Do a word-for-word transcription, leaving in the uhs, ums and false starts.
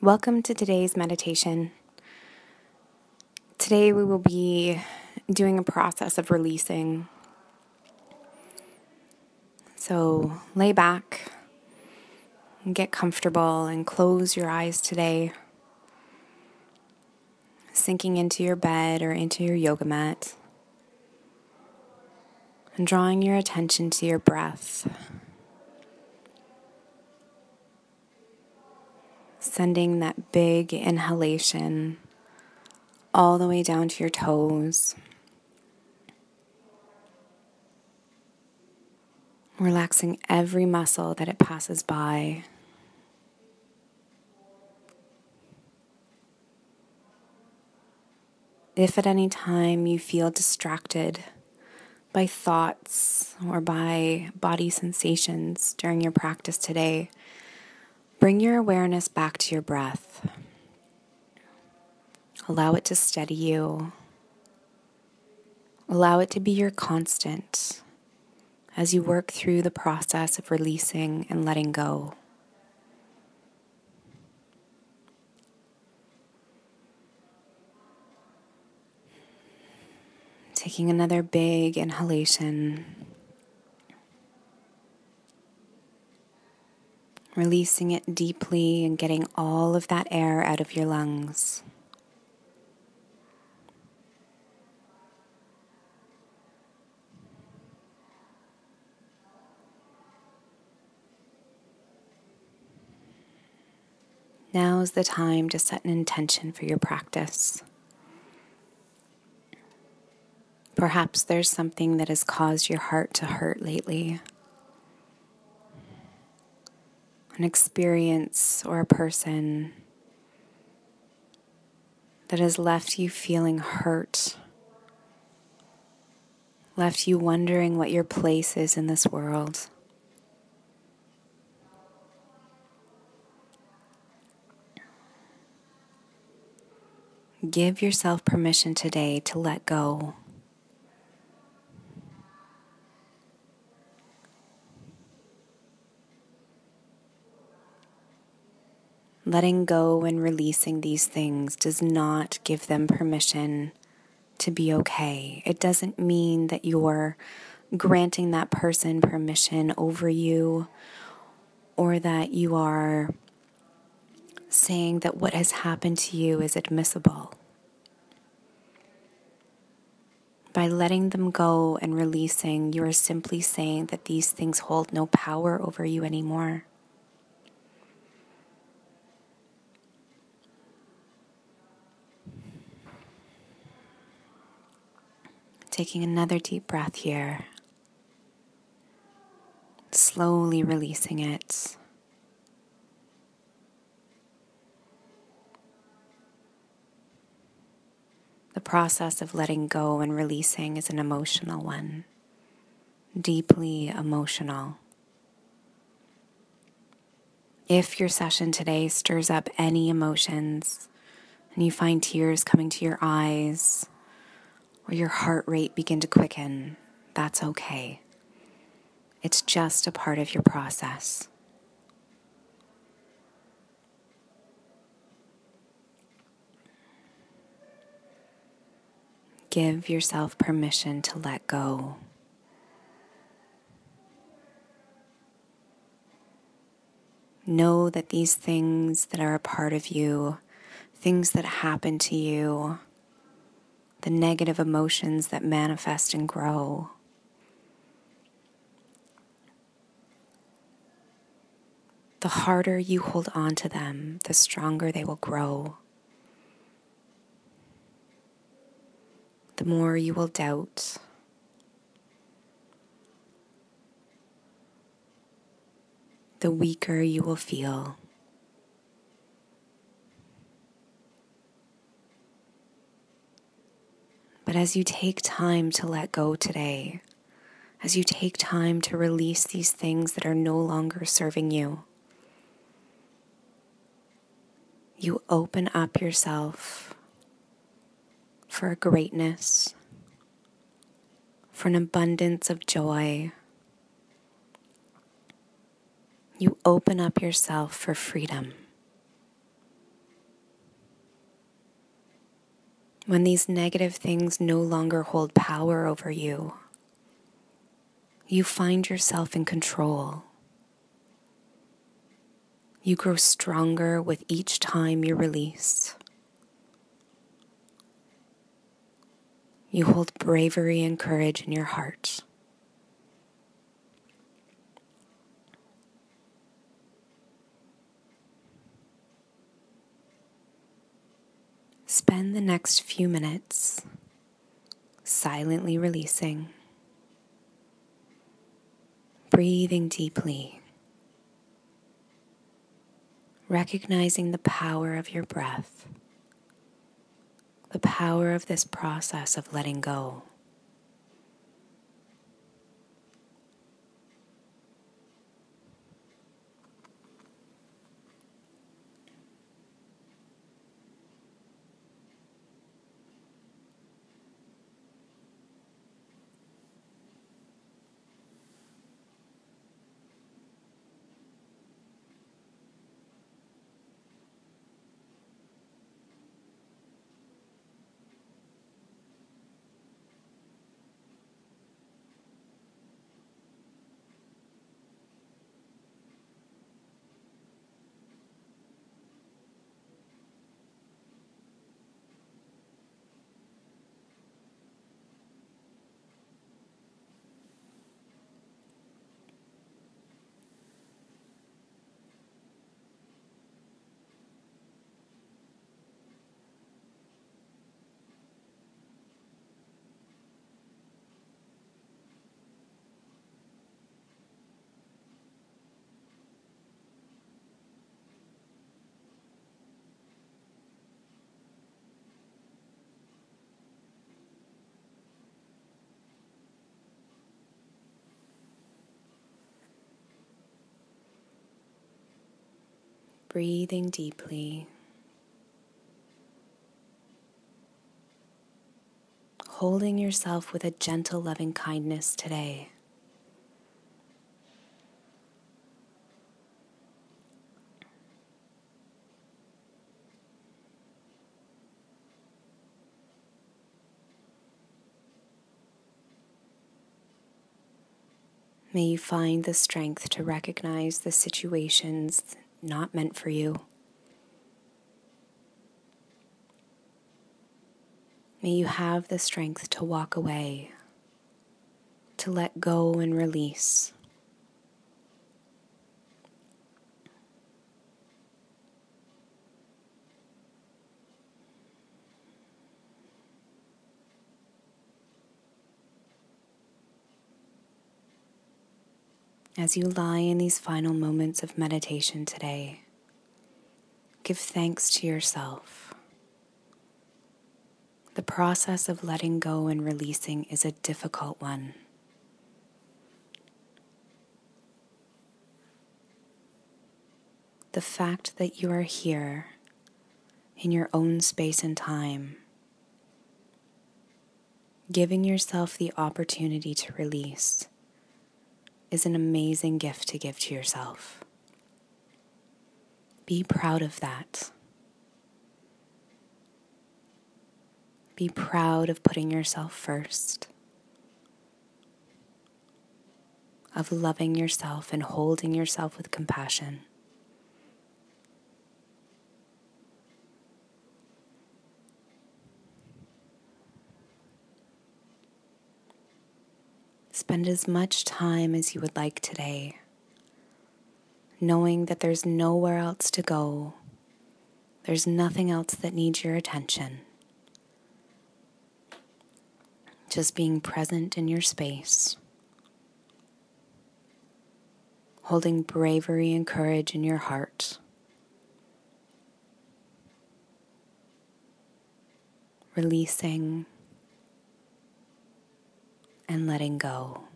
Welcome to today's meditation. Today we will be doing a process of releasing. So lay back and get comfortable and close your eyes today, sinking into your bed or into your yoga mat and drawing your attention to your breath. Sending that big inhalation all the way down to your toes. Relaxing every muscle that it passes by. If at any time you feel distracted by thoughts or by body sensations during your practice today, bring your awareness back to your breath. Allow it to steady you. Allow it to be your constant as you work through the process of releasing and letting go. Taking another big inhalation. Releasing it deeply and getting all of that air out of your lungs. Now is the time to set an intention for your practice. Perhaps there's something that has caused your heart to hurt lately. An experience or a person that has left you feeling hurt, left you wondering what your place is in this world. Give yourself permission today to let go. Letting go and releasing these things does not give them permission to be okay. It doesn't mean that you're granting that person permission over you, or that you are saying that what has happened to you is admissible. By letting them go and releasing, you are simply saying that these things hold no power over you anymore. Taking another deep breath here. Slowly releasing it. The process of letting go and releasing is an emotional one, deeply emotional. If your session today stirs up any emotions and you find tears coming to your eyes or your heart rate begin to quicken, that's okay. It's just a part of your process. Give yourself permission to let go. Know that these things that are a part of you, things that happen to you, the negative emotions that manifest and grow, the harder you hold on to them, the stronger they will grow. The more you will doubt. The weaker you will feel. But as you take time to let go today, as you take time to release these things that are no longer serving you, you open up yourself for a greatness, for an abundance of joy. You open up yourself for freedom. When these negative things no longer hold power over you, you find yourself in control. You grow stronger with each time you release. You hold bravery and courage in your heart. Spend the next few minutes silently releasing, breathing deeply, recognizing the power of your breath, the power of this process of letting go. Breathing deeply, holding yourself with a gentle, loving kindness today. May you find the strength to recognize the situations not meant for you. May you have the strength to walk away, to let go and release. As you lie in these final moments of meditation today, give thanks to yourself. The process of letting go and releasing is a difficult one. The fact that you are here in your own space and time, giving yourself the opportunity to release, is an amazing gift to give to yourself. Be proud of that. Be proud of putting yourself first, of loving yourself and holding yourself with compassion. Spend as much time as you would like today, knowing that there's nowhere else to go. There's nothing else that needs your attention. Just being present in your space, holding bravery and courage in your heart, releasing and letting go.